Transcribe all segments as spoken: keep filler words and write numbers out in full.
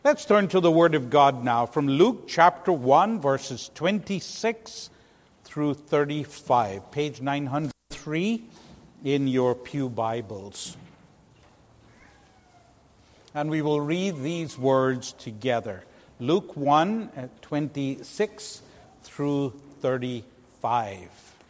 Let's turn to the Word of God now from Luke chapter one, verses twenty-six through thirty-five, page nine hundred three in your pew Bibles. And we will read these words together. Luke one, twenty-six through thirty-five.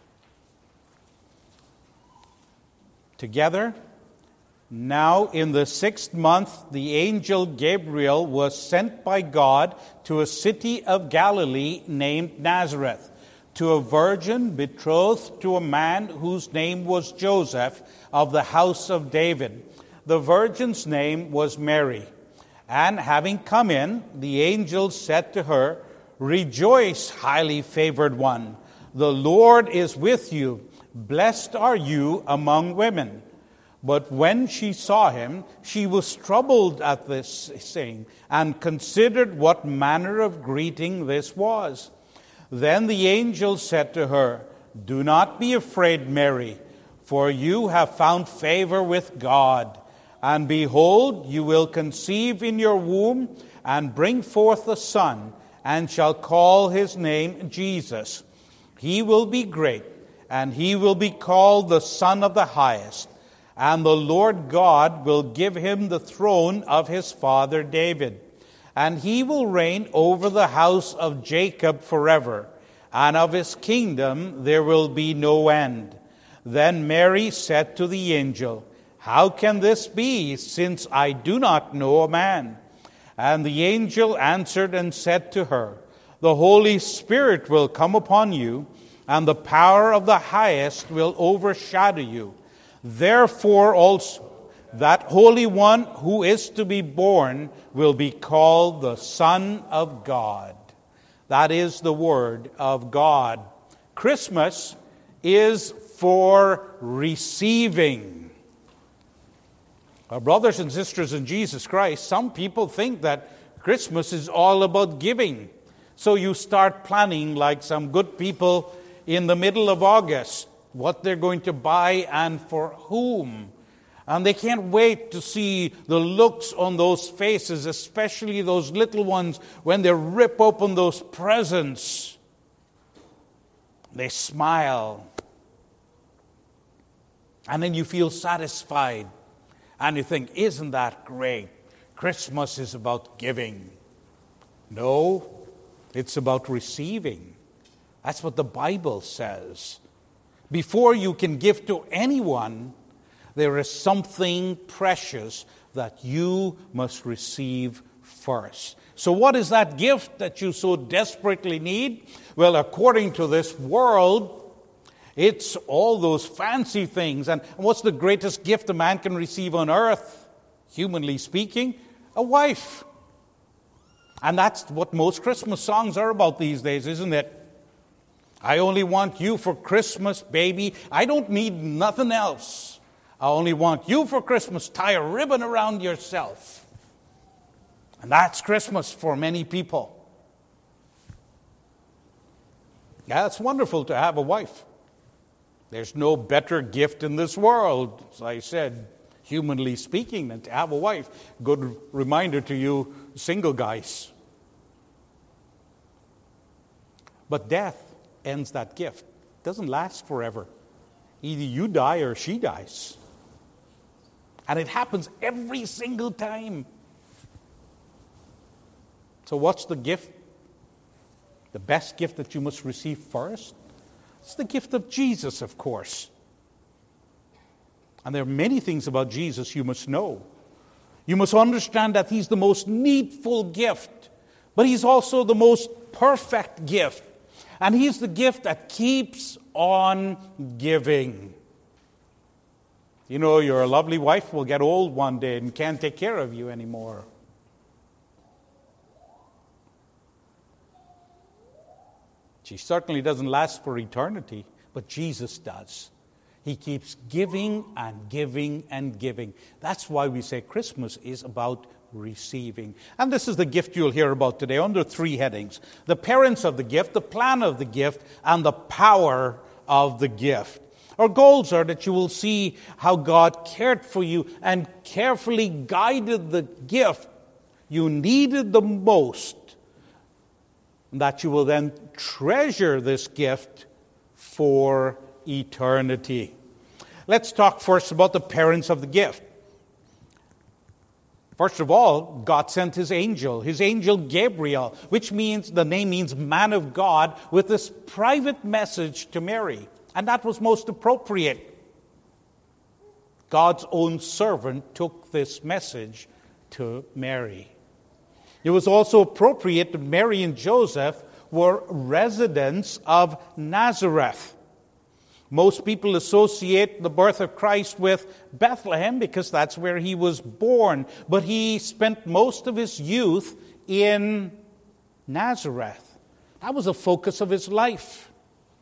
Together. Now, in the sixth month, the angel Gabriel was sent by God to a city of Galilee named Nazareth, to a virgin betrothed to a man whose name was Joseph, of the house of David. The virgin's name was Mary. And having come in, the angel said to her, "Rejoice, highly favored one. The Lord is with you. Blessed are you among women." But when she saw him, she was troubled at this saying, and considered what manner of greeting this was. Then the angel said to her, "Do not be afraid, Mary, for you have found favor with God. And behold, you will conceive in your womb, and bring forth a son, and shall call his name Jesus. He will be great, and he will be called the Son of the Highest. And the Lord God will give him the throne of his father David. And he will reign over the house of Jacob forever. And of his kingdom there will be no end." Then Mary said to the angel, "How can this be, since I do not know a man?" And the angel answered and said to her, "The Holy Spirit will come upon you, and the power of the Highest will overshadow you. Therefore also that Holy One who is to be born will be called the Son of God." That is the Word of God. Christmas is for receiving. Our brothers and sisters in Jesus Christ, some people think that Christmas is all about giving. So you start planning like some good people in the middle of August, what they're going to buy and for whom. And they can't wait to see the looks on those faces, especially those little ones, when they rip open those presents. They smile. And then you feel satisfied. And you think, isn't that great? Christmas is about giving. No, it's about receiving. That's what the Bible says. Before you can give to anyone, there is something precious that you must receive first. So what is that gift that you so desperately need? Well, according to this world, it's all those fancy things. And what's the greatest gift a man can receive on earth, humanly speaking? A wife. And that's what most Christmas songs are about these days, isn't it? I only want you for Christmas, baby. I don't need nothing else. I only want you for Christmas. Tie a ribbon around yourself. And that's Christmas for many people. Yeah, it's wonderful to have a wife. There's no better gift in this world, as I said, humanly speaking, than to have a wife. Good reminder to you single guys. But death ends that gift. It doesn't last forever. Either you die or she dies. And it happens every single time. So what's the gift? The best gift that you must receive first? It's the gift of Jesus, of course. And there are many things about Jesus you must know. You must understand that he's the most needful gift, but he's also the most perfect gift. And he's the gift that keeps on giving. You know, your lovely wife will get old one day and can't take care of you anymore. She certainly doesn't last for eternity, but Jesus does. He keeps giving and giving and giving. That's why we say Christmas is about receiving. And this is the gift you'll hear about today under three headings: the parents of the gift, the plan of the gift, and the power of the gift. Our goals are that you will see how God cared for you and carefully guided the gift you needed the most, that you will then treasure this gift for eternity. Let's talk first about the parents of the gift. First of all, God sent his angel, his angel Gabriel, which means, the name means man of God, with this private message to Mary. And that was most appropriate. God's own servant took this message to Mary. It was also appropriate that Mary and Joseph were residents of Nazareth. Most people associate the birth of Christ with Bethlehem because that's where he was born. But he spent most of his youth in Nazareth. That was the focus of his life.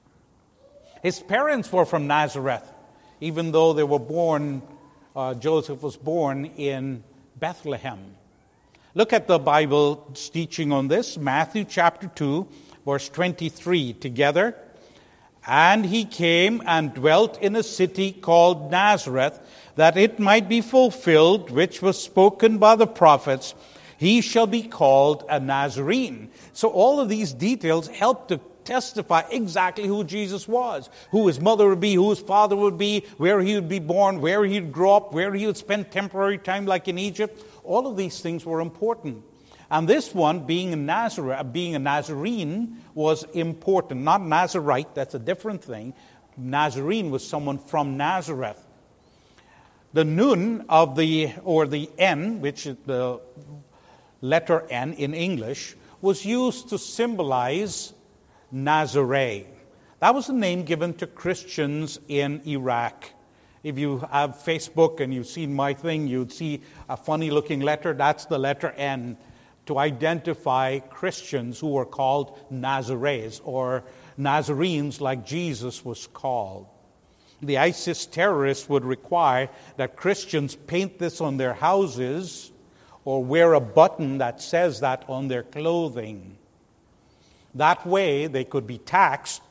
His parents were from Nazareth, even though they were born, uh, Joseph was born in Bethlehem. Look at the Bible's teaching on this, Matthew chapter two, verse twenty-three, together. And he came and dwelt in a city called Nazareth, that it might be fulfilled, which was spoken by the prophets, he shall be called a Nazarene. So all of these details help to testify exactly who Jesus was, who his mother would be, who his father would be, where he would be born, where he would grow up, where he would spend temporary time like in Egypt. All of these things were important. And this one, being a Nazareth, being a Nazarene, was important. Not Nazarite, that's a different thing. Nazarene was someone from Nazareth. The nun of the, or the N, which is the letter N in English, was used to symbolize Nazarene. That was the name given to Christians in Iraq. If you have Facebook and you've seen my thing, you'd see a funny-looking letter. That's the letter N, to identify Christians who were called Nazarenes, or Nazarenes like Jesus was called. The ISIS terrorists would require that Christians paint this on their houses or wear a button that says that on their clothing. That way they could be taxed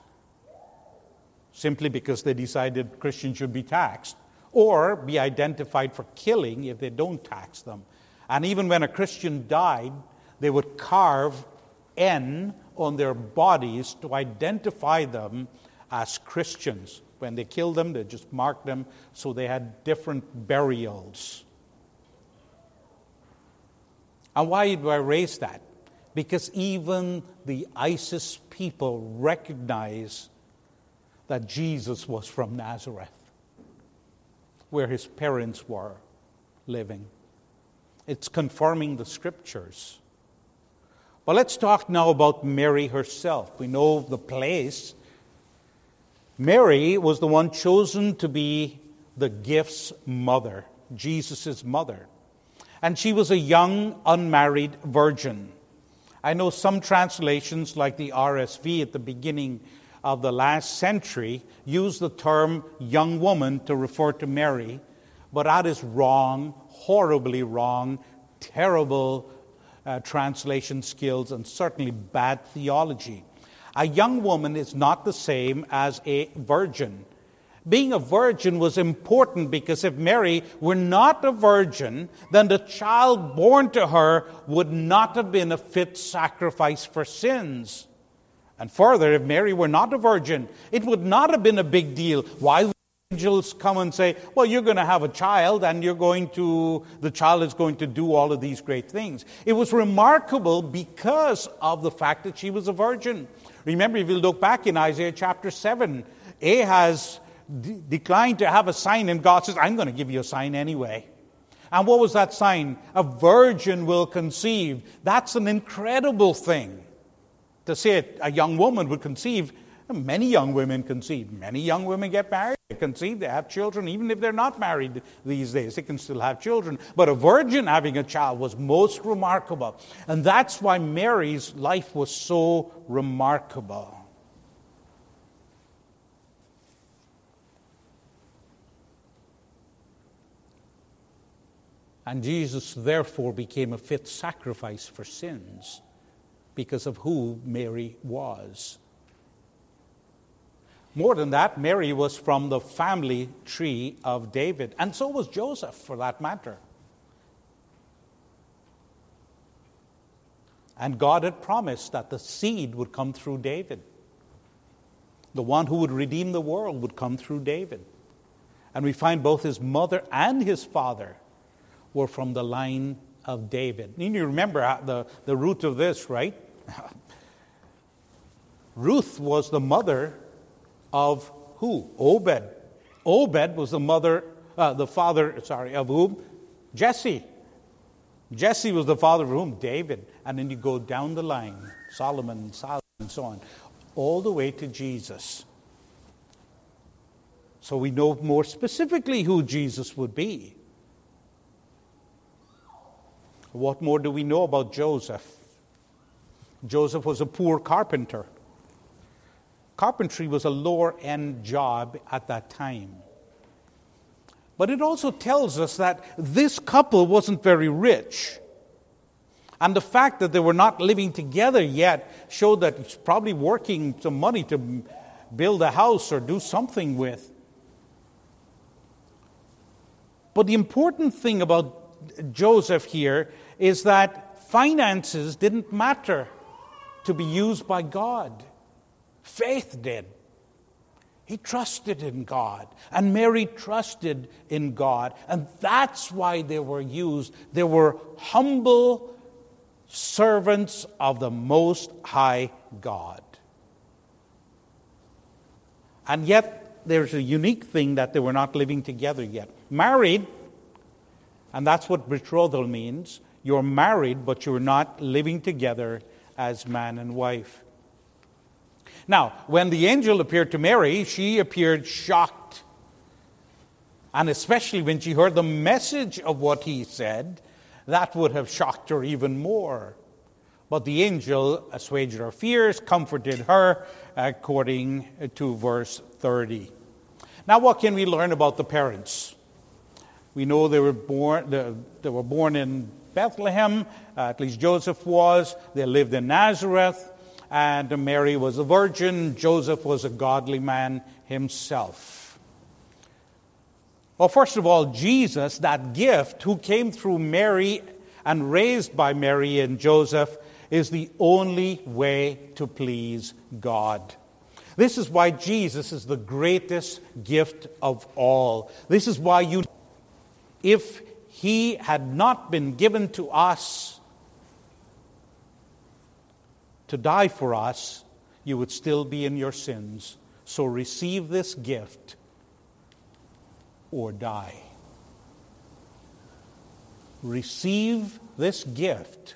simply because they decided Christians should be taxed, or be identified for killing if they don't tax them. And even when a Christian died, they would carve N on their bodies to identify them as Christians. When they killed them, they just marked them so they had different burials. And why do I raise that? Because even the ISIS people recognize that Jesus was from Nazareth, where his parents were living. It's confirming the scriptures. But let's talk now about Mary herself. We know the place. Mary was the one chosen to be the gift's mother, Jesus' mother. And she was a young, unmarried virgin. I know some translations, like the R S V at the beginning of the last century, use the term young woman to refer to Mary. But that is wrong, horribly wrong, terrible uh, translation skills, and certainly bad theology. A young woman is not the same as a virgin. Being a virgin was important because if Mary were not a virgin, then the child born to her would not have been a fit sacrifice for sins. And further, if Mary were not a virgin, it would not have been a big deal. Why would angels come and say, well, you're going to have a child and you're going to, the child is going to do all of these great things. It was remarkable because of the fact that she was a virgin. Remember, if you look back in Isaiah chapter seven, Ahaz de- declined to have a sign, and God says, I'm going to give you a sign anyway. And what was that sign? A virgin will conceive. That's an incredible thing. To say it, a young woman would conceive. Many young women conceive. Many young women get married, they conceive, they have children. Even if they're not married these days, they can still have children. But a virgin having a child was most remarkable. And that's why Mary's life was so remarkable. And Jesus, therefore, became a fit sacrifice for sins because of who Mary was. More than that, Mary was from the family tree of David, and so was Joseph, for that matter. And God had promised that the seed would come through David. The one who would redeem the world would come through David. And we find both his mother and his father were from the line of David. And you remember the, the root of this, right? Ruth was the mother of who? Obed. Obed was the mother, uh, the father, sorry, of whom? Jesse. Jesse was the father of whom? David. And then you go down the line, Solomon, Solomon, and so on, all the way to Jesus. So we know more specifically who Jesus would be. What more do we know about Joseph? Joseph was a poor carpenter. Carpentry was a lower-end job at that time. But it also tells us that this couple wasn't very rich. And the fact that they were not living together yet showed that he's probably working some money to build a house or do something with. But the important thing about Joseph here is that finances didn't matter to be used by God. Faith did. He trusted in God, and Mary trusted in God, and that's why they were used. They were humble servants of the Most High God. And yet, there's a unique thing that they were not living together yet. Married, and that's what betrothal means. You're married, but you're not living together as man and wife. Now, when the angel appeared to Mary, she appeared shocked. And especially when she heard the message of what he said, that would have shocked her even more. But the angel assuaged her fears, comforted her, according to verse thirty. Now, what can we learn about the parents? We know they were born, they were born in Bethlehem, uh, at least Joseph was. They lived in Nazareth. And Mary was a virgin. Joseph was a godly man himself. Well, first of all, Jesus, that gift, who came through Mary and raised by Mary and Joseph, is the only way to please God. This is why Jesus is the greatest gift of all. This is why you, if he had not been given to us to die for us, you would still be in your sins. So receive this gift or die. Receive this gift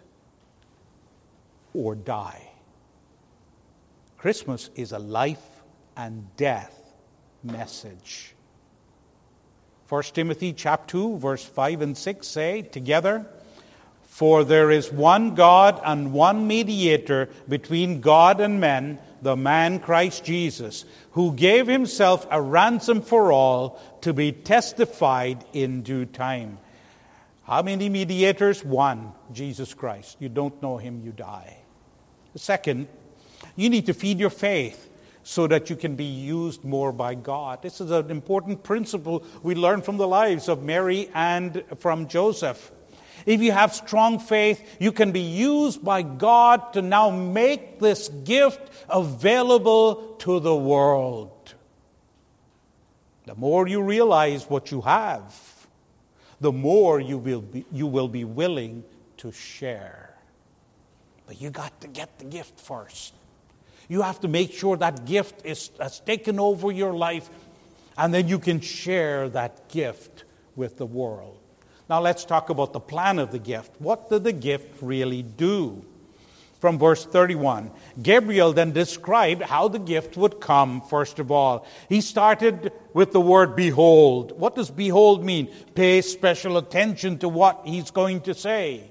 or die. Christmas is a life and death message. First Timothy chapter two, verse five and six say together, "For there is one God and one mediator between God and men, the man Christ Jesus, who gave himself a ransom for all, to be testified in due time." How many mediators? One, Jesus Christ. You don't know him, you die. Second, you need to feed your faith so that you can be used more by God. This is an important principle we learn from the lives of Mary and from Joseph. If you have strong faith, you can be used by God to now make this gift available to the world. The more you realize what you have, the more you will be, you will be willing to share. But you got to get the gift first. You have to make sure that gift is, has taken over your life, and then you can share that gift with the world. Now let's talk about the plan of the gift. What did the gift really do? From verse thirty-one, Gabriel then described how the gift would come, first of all. He started with the word behold. What does behold mean? Pay special attention to what he's going to say.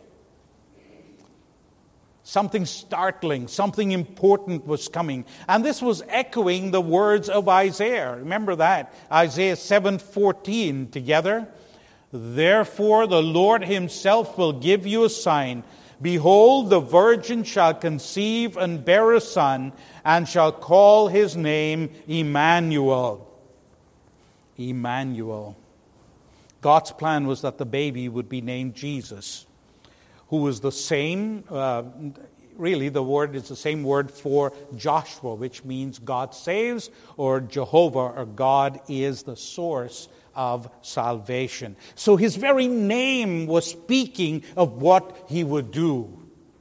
Something startling, something important was coming. And this was echoing the words of Isaiah. Remember that? Isaiah seven fourteen together. "Therefore the Lord himself will give you a sign. Behold, the virgin shall conceive and bear a son, and shall call his name Emmanuel." Emmanuel. God's plan was that the baby would be named Jesus, who was the same. Uh, really the word is the same word for Joshua, which means God saves, or Jehovah, or God is the source of salvation. So his very name was speaking of what he would do.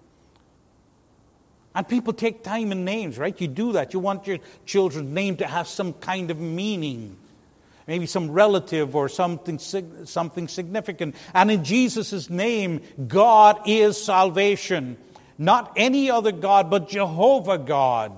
And people take time in names, right? You do that. You want your children's name to have some kind of meaning. Maybe some relative or something something significant. And in Jesus' name, God is salvation. Not any other God, but Jehovah God.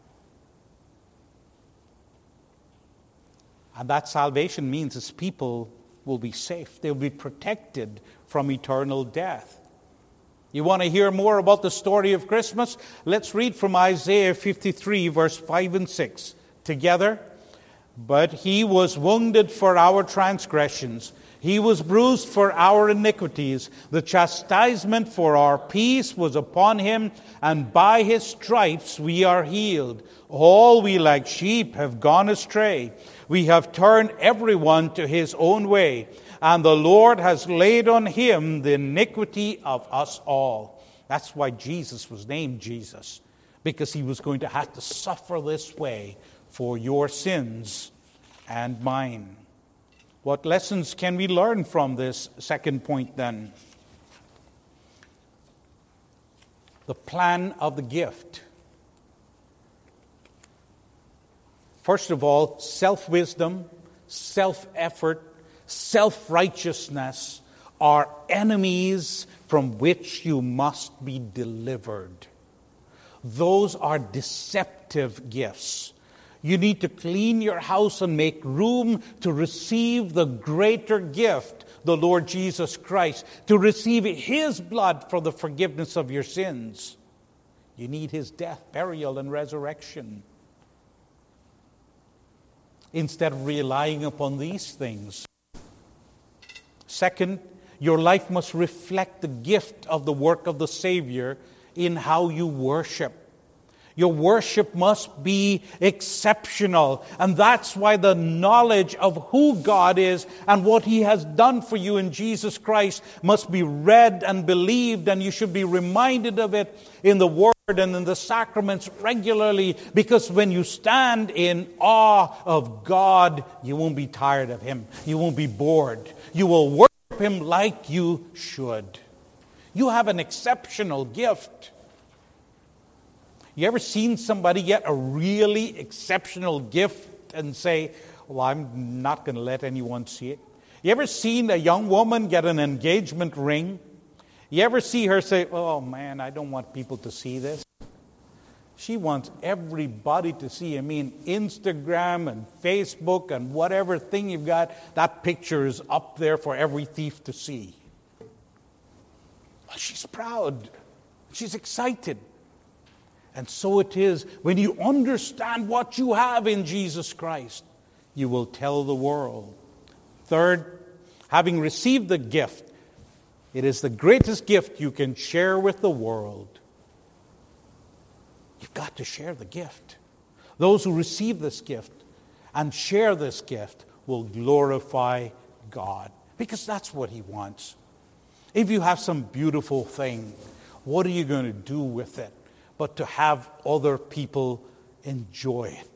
And that salvation means his people will be safe. They'll be protected from eternal death. You want to hear more about the story of Christmas? Let's read from Isaiah fifty-three, verse five and six together. But he was wounded for our transgressions. He was bruised for our iniquities. The chastisement for our peace was upon him, and by his stripes we are healed. All we like sheep have gone astray. We have turned everyone to his own way, and the Lord has laid on him the iniquity of us all. That's why Jesus was named Jesus, because he was going to have to suffer this way for your sins and mine. What lessons can we learn from this second point then? The plan of the gift. First of all, self-wisdom, self-effort, self-righteousness are enemies from which you must be delivered. Those are deceptive gifts. You need to clean your house and make room to receive the greater gift, the Lord Jesus Christ, to receive his blood for the forgiveness of your sins. You need his death, burial, and resurrection. Instead of relying upon these things. Second, your life must reflect the gift of the work of the Savior in how you worship. Your worship must be exceptional. And that's why the knowledge of who God is and what he has done for you in Jesus Christ must be read and believed. And you should be reminded of it in the Word and in the sacraments regularly. Because when you stand in awe of God, you won't be tired of him. You won't be bored. You will worship him like you should. You have an exceptional gift. You ever seen somebody get a really exceptional gift and say, well, I'm not going to let anyone see it? You ever seen a young woman get an engagement ring? You ever see her say, oh man, I don't want people to see this? She wants everybody to see. I mean, Instagram and Facebook and whatever thing you've got, that picture is up there for every thief to see. Well, she's proud. She's excited. And so it is when you understand what you have in Jesus Christ, you will tell the world. Third, having received the gift, it is the greatest gift you can share with the world. You've got to share the gift. Those who receive this gift and share this gift will glorify God, because that's what he wants. If you have some beautiful thing, what are you going to do with it? But to have other people enjoy it.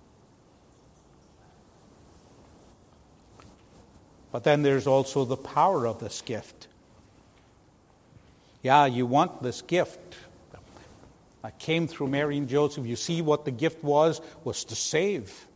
But then there's also the power of this gift. Yeah, you want this gift. That came through Mary and Joseph. You see what the gift was, was to save.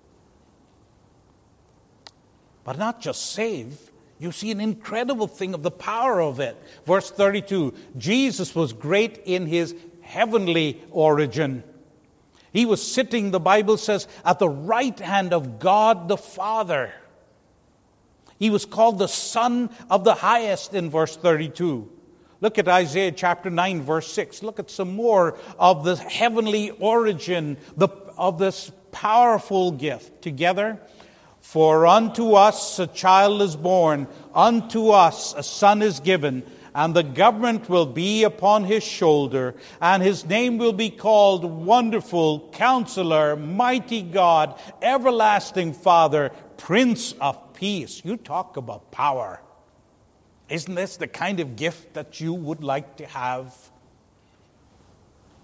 But not just save. You see an incredible thing of the power of it. Verse thirty-two, Jesus was great in his heavenly origin. He was sitting, the Bible says, at the right hand of God the Father. He was called the Son of the Highest in verse thirty-two. Look at Isaiah chapter nine, verse six. Look at some more of the heavenly origin the, of this powerful gift. Together, for unto us a child is born, unto us a son is given, and the government will be upon his shoulder, and his name will be called Wonderful, Counselor, Mighty God, Everlasting Father, Prince of Peace. You talk about power. Isn't this the kind of gift that you would like to have?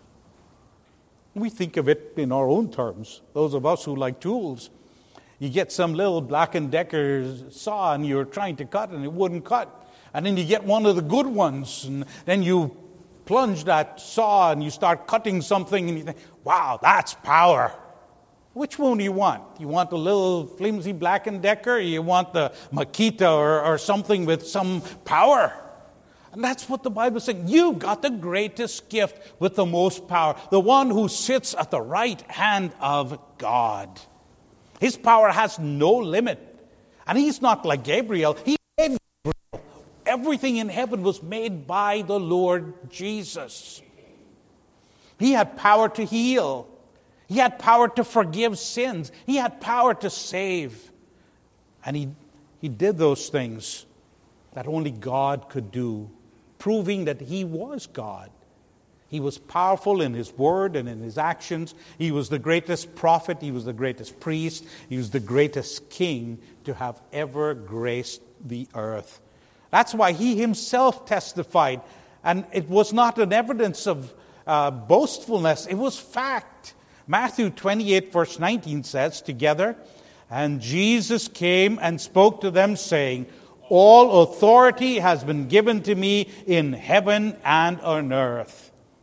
We think of it in our own terms, those of us who like tools. You get some little Black and Decker saw and you're trying to cut and it wouldn't cut. And then you get one of the good ones and then you plunge that saw and you start cutting something and you think, wow, that's power. Which one do you want? You want the little flimsy Black and Decker, or you want the Makita or, or something with some power? And that's what the Bible is saying. You got the greatest gift with the most power. The one who sits at the right hand of God. His power has no limit. And he's not like Gabriel. He made Gabriel. Everything in heaven was made by the Lord Jesus. He had power to heal. He had power to forgive sins. He had power to save. And he, he did those things that only God could do, proving that he was God. He was powerful in his word and in his actions. He was the greatest prophet. He was the greatest priest. He was the greatest king to have ever graced the earth. That's why he himself testified. And it was not an evidence of uh, boastfulness. It was fact. Matthew twenty-eight verse nineteen says, together, and Jesus came and spoke to them, saying, all authority has been given to me in heaven and on earth.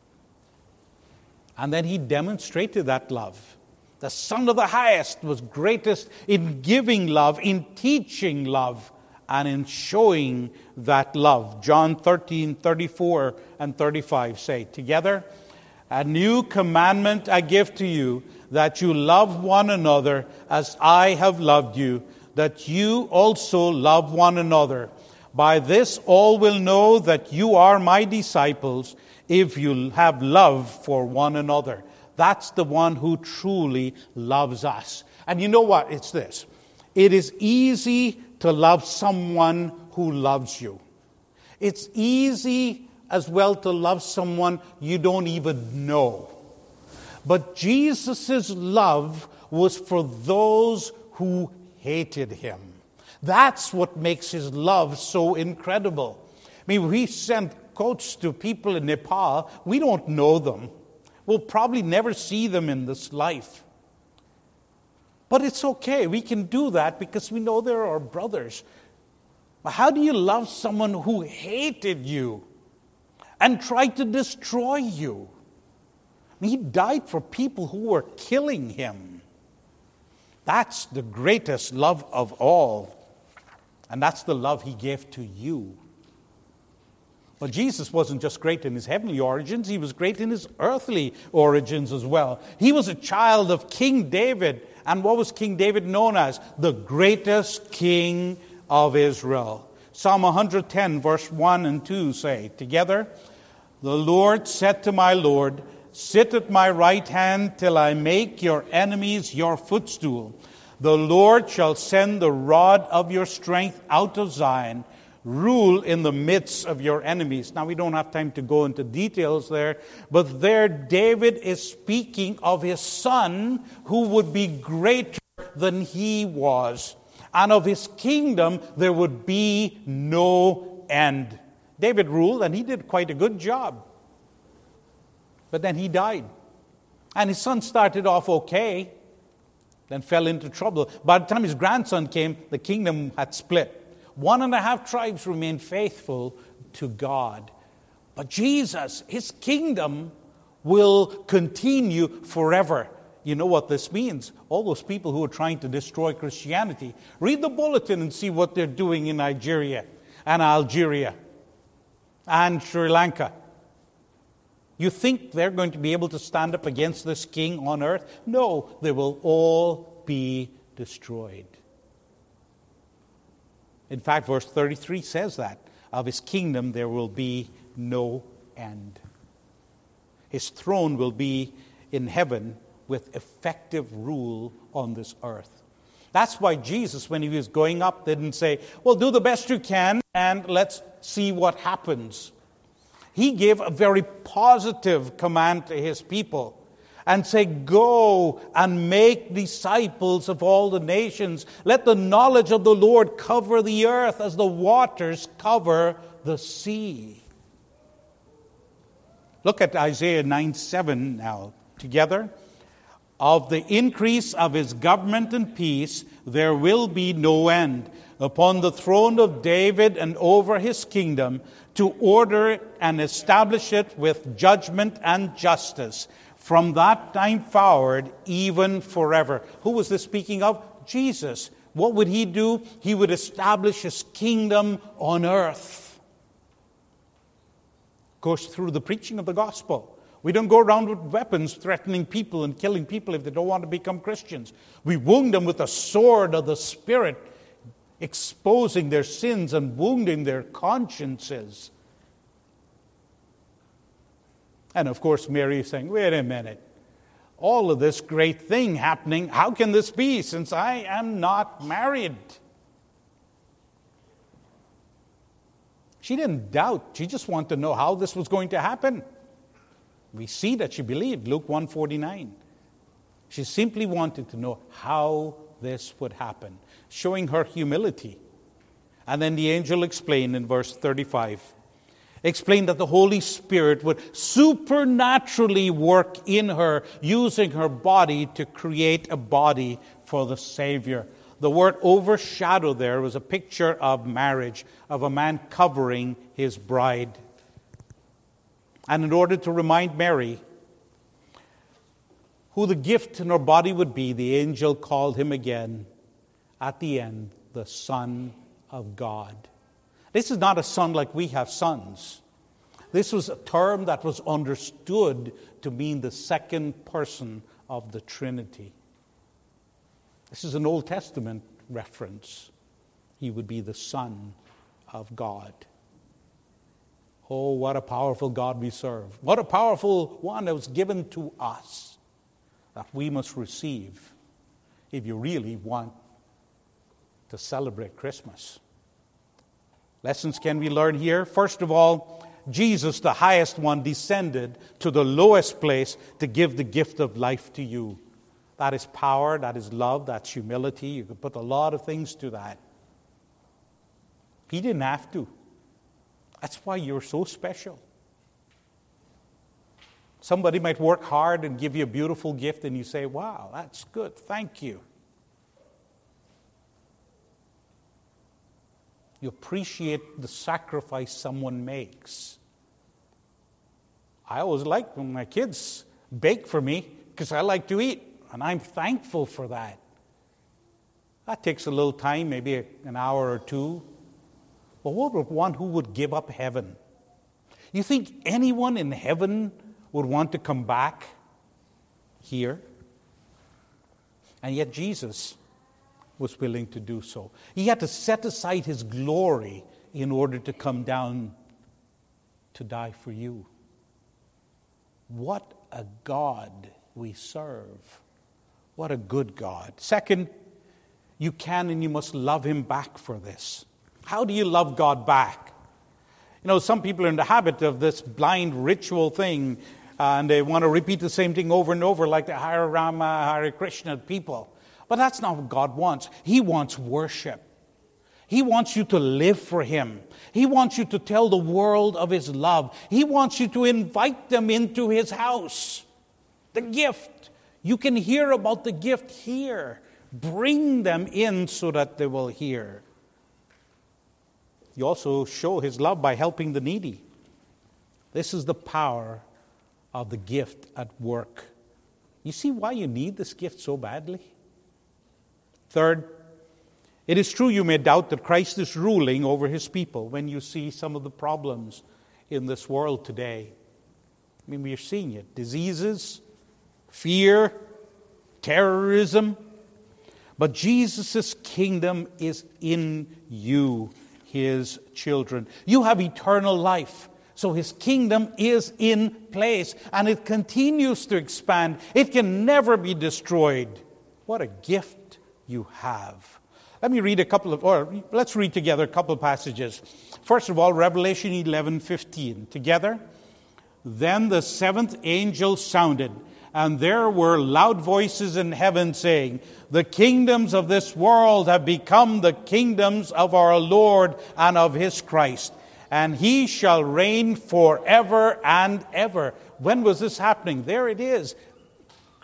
And then he demonstrated that love. The Son of the Highest was greatest in giving love, in teaching love, and in showing that love. John thirteen, thirty-four and thirty-five say, together, a new commandment I give to you, that you love one another as I have loved you, that you also love one another. By this all will know that you are my disciples, if you have love for one another. That's the one who truly loves us. And you know what? It's this. It is easy to love someone who loves you. It's easy as well to love someone you don't even know. But Jesus' love was for those who hated him. That's what makes his love so incredible. I mean, we sent coats to people in Nepal. We don't know them. We'll probably never see them in this life. But it's okay. We can do that because we know they're our brothers. But how do you love someone who hated you and tried to destroy you? I mean, he died for people who were killing him. That's the greatest love of all. And that's the love he gave to you. But Jesus wasn't just great in his heavenly origins, he was great in his earthly origins as well. He was a child of King David. And what was King David known as? The greatest king of Israel. Psalm one hundred ten, verse one and two say, together, the Lord said to my Lord, sit at my right hand till I make your enemies your footstool. The Lord shall send the rod of your strength out of Zion. Rule in the midst of your enemies. Now, we don't have time to go into details there, but there David is speaking of his son who would be greater than he was. And of his kingdom there would be no end. David ruled, and he did quite a good job. But then he died. And his son started off okay, then fell into trouble. By the time his grandson came, the kingdom had split. One and a half tribes remained faithful to God. But Jesus, his kingdom will continue forever. You know what this means? All those people who are trying to destroy Christianity. Read the bulletin and see what they're doing in Nigeria and Algeria and Sri Lanka. You think they're going to be able to stand up against this king on earth? No, they will all be destroyed. In fact, verse thirty-three says that. Of his kingdom there will be no end. His throne will be in heaven with effective rule on this earth. That's why Jesus, when he was going up, didn't say, well, do the best you can and let's see what happens. He gave a very positive command to his people and say, go and make disciples of all the nations. Let the knowledge of the Lord cover the earth as the waters cover the sea. Look at Isaiah nine seven now. together. Of the increase of his government and peace, there will be no end upon the throne of David and over his kingdom, to order and establish it with judgment and justice from that time forward, even forever. Who was this speaking of? Jesus. What would he do? He would establish his kingdom on earth. Of course, through the preaching of the gospel. We don't go around with weapons threatening people and killing people if they don't want to become Christians. We wound them with the sword of the Spirit, exposing their sins and wounding their consciences. And of course, Mary is saying, wait a minute. All of this great thing happening, how can this be since I am not married? She didn't doubt. She just wanted to know how this was going to happen. We see that she believed, Luke one forty-nine. She simply wanted to know how this would happen, showing her humility. And then the angel explained in verse thirty-five, explained that the Holy Spirit would supernaturally work in her, using her body to create a body for the Savior. The word overshadow there was a picture of marriage, of a man covering his bride. And in order to remind Mary who the gift in her body would be, the angel called him again, at the end, the Son of God. This is not a son like we have sons. This was a term that was understood to mean the second person of the Trinity. This is an Old Testament reference. He would be the Son of God. Oh, what a powerful God we serve. What a powerful one that was given to us that we must receive if you really want to celebrate Christmas. Lessons can we learn here? First of all, Jesus, the highest one, descended to the lowest place to give the gift of life to you. That is power, that is love, that's humility. You could put a lot of things to that. He didn't have to. That's why you're so special. Somebody might work hard and give you a beautiful gift and you say, wow, that's good, thank you. You appreciate the sacrifice someone makes. I always like when my kids bake for me because I like to eat, and I'm thankful for that. That takes a little time, maybe an hour or two. But what would one who would give up heaven? You think anyone in heaven would want to come back here? And yet Jesus was willing to do so. He had to set aside his glory in order to come down to die for you. What a God we serve. What a good God. Second, you can and you must love him back for this. How do you love God back? You know, some people are in the habit of this blind ritual thing, uh, and they want to repeat the same thing over and over like the Hare Rama, Hare Krishna people. But that's not what God wants. He wants worship. He wants you to live for him. He wants you to tell the world of his love. He wants you to invite them into his house. The gift. You can hear about the gift here. Bring them in so that they will hear. You also show his love by helping the needy. This is the power of the gift at work. You see why you need this gift so badly? Third, it is true you may doubt that Christ is ruling over his people when you see some of the problems in this world today. I mean, we are seeing it. Diseases, fear, terrorism. But Jesus' kingdom is in you, his children. You have eternal life. So his kingdom is in place. And it continues to expand. It can never be destroyed. What a gift you have. Let me read a couple of, or let's read together a couple of passages. First of all, Revelation eleven fifteen. Together. Then the seventh angel sounded, and there were loud voices in heaven saying, the kingdoms of this world have become the kingdoms of our Lord and of his Christ, and he shall reign forever and ever. When was this happening? There it is.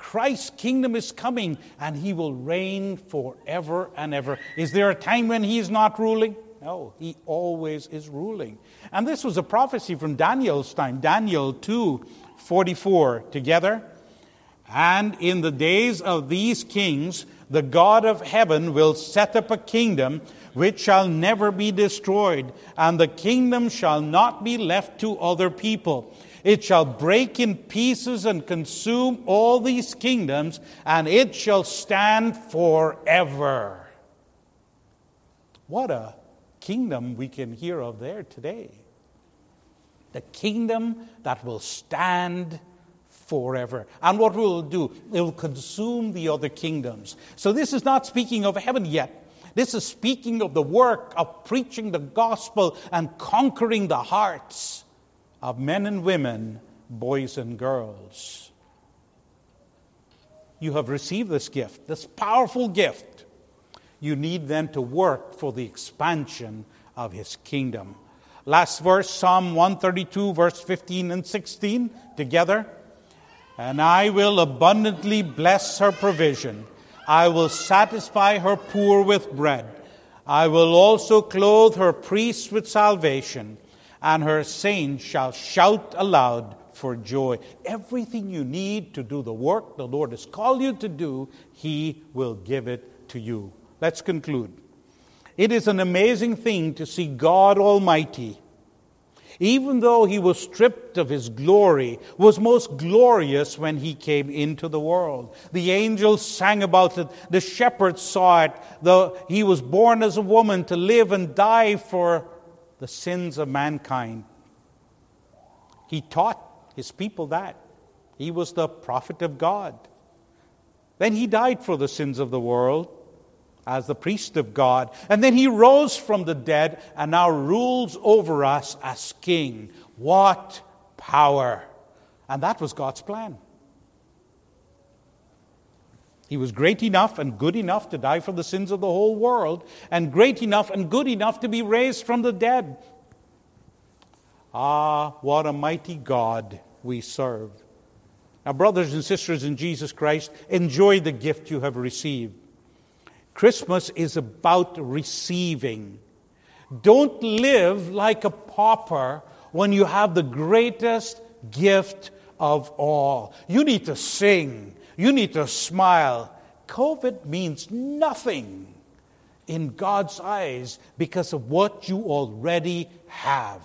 Christ's kingdom is coming, and he will reign forever and ever. Is there a time when he is not ruling? No, he always is ruling. And this was a prophecy from Daniel's time. Daniel two forty-four, together. And in the days of these kings, the God of heaven will set up a kingdom which shall never be destroyed, and the kingdom shall not be left to other people. It shall break in pieces and consume all these kingdoms, and it shall stand forever. What a kingdom we can hear of there today. The kingdom that will stand forever. And what will it do? It will consume the other kingdoms. So this is not speaking of heaven yet. This is speaking of the work of preaching the gospel and conquering the hearts of men and women, boys and girls. You have received this gift, this powerful gift. You need then to work for the expansion of his kingdom. Last verse, Psalm one thirty-two, verse fifteen and sixteen, together. And I will abundantly bless her provision. I will satisfy her poor with bread. I will also clothe her priests with salvation, and her saints shall shout aloud for joy. Everything you need to do the work the Lord has called you to do, he will give it to you. Let's conclude. It is an amazing thing to see God Almighty, even though he was stripped of his glory, was most glorious when he came into the world. The angels sang about it. The shepherds saw it. The, he was born as a woman to live and die for the sins of mankind. He taught his people that. He was the prophet of God. Then he died for the sins of the world as the priest of God. And then he rose from the dead and now rules over us as king. What power! And that was God's plan. He was great enough and good enough to die for the sins of the whole world, and great enough and good enough to be raised from the dead. Ah, what a mighty God we serve. Now, brothers and sisters in Jesus Christ, enjoy the gift you have received. Christmas is about receiving. Don't live like a pauper when you have the greatest gift of all. You need to sing. You need to smile. COVID means nothing in God's eyes because of what you already have.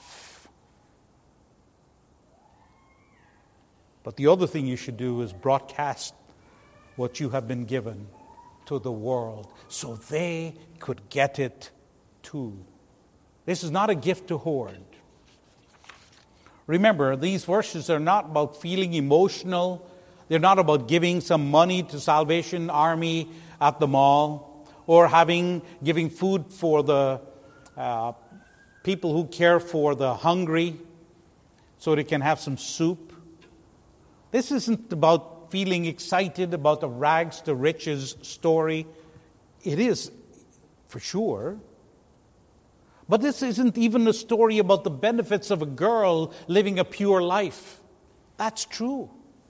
But the other thing you should do is broadcast what you have been given to the world so they could get it too. This is not a gift to hoard. Remember, these verses are not about feeling emotional. They're not about giving some money to Salvation Army at the mall or having giving food for the uh, people who care for the hungry so they can have some soup. This isn't about feeling excited about the rags to riches story. It is, for sure. But this isn't even a story about the benefits of a girl living a pure life. That's true.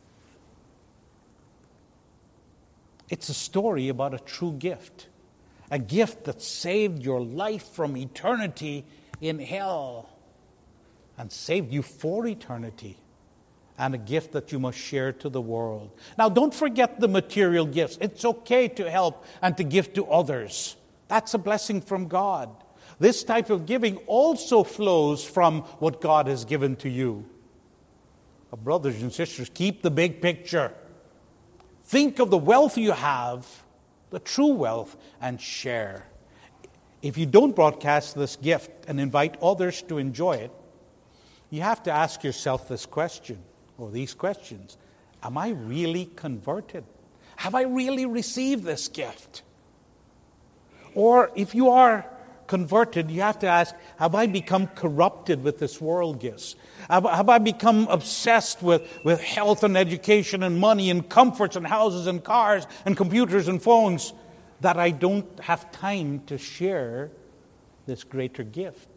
It's a story about a true gift. A gift that saved your life from eternity in hell and saved you for eternity. And a gift that you must share to the world. Now, don't forget the material gifts. It's okay to help and to give to others. That's a blessing from God. This type of giving also flows from what God has given to you. But brothers and sisters, keep the big picture. Think of the wealth you have, the true wealth, and share. If you don't broadcast this gift and invite others to enjoy it, you have to ask yourself this question. Or these questions. Am I really converted? Have I really received this gift? Or if you are converted, you have to ask, have I become corrupted with this world gifts? Have, have I become obsessed with, with health and education and money and comforts and houses and cars and computers and phones that I don't have time to share this greater gift?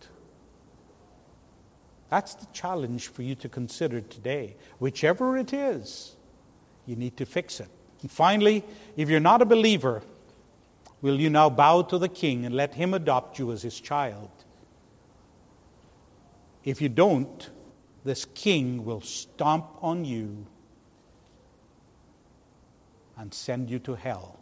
That's the challenge for you to consider today. Whichever it is, you need to fix it. And finally, if you're not a believer, will you now bow to the King and let him adopt you as his child? If you don't, this King will stomp on you and send you to hell.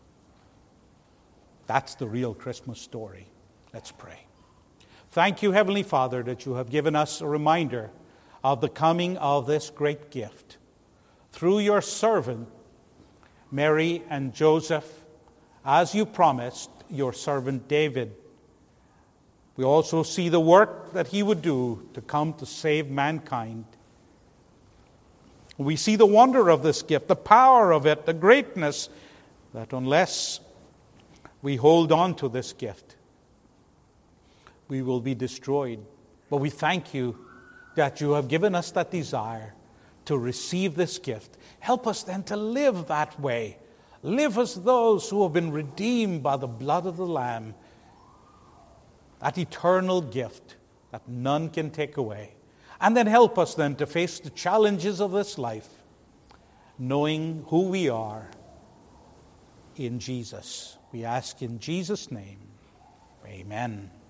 That's the real Christmas story. Let's pray. Thank you, Heavenly Father, that you have given us a reminder of the coming of this great gift. Through your servant, Mary and Joseph, as you promised your servant David. We also see the work that he would do to come to save mankind. We see the wonder of this gift, the power of it, the greatness, that unless we hold on to this gift, we will be destroyed. But we thank you that you have given us that desire to receive this gift. Help us then to live that way. Live as those who have been redeemed by the blood of the Lamb. That eternal gift that none can take away. And then help us then to face the challenges of this life, knowing who we are in Jesus. We ask in Jesus' name. Amen.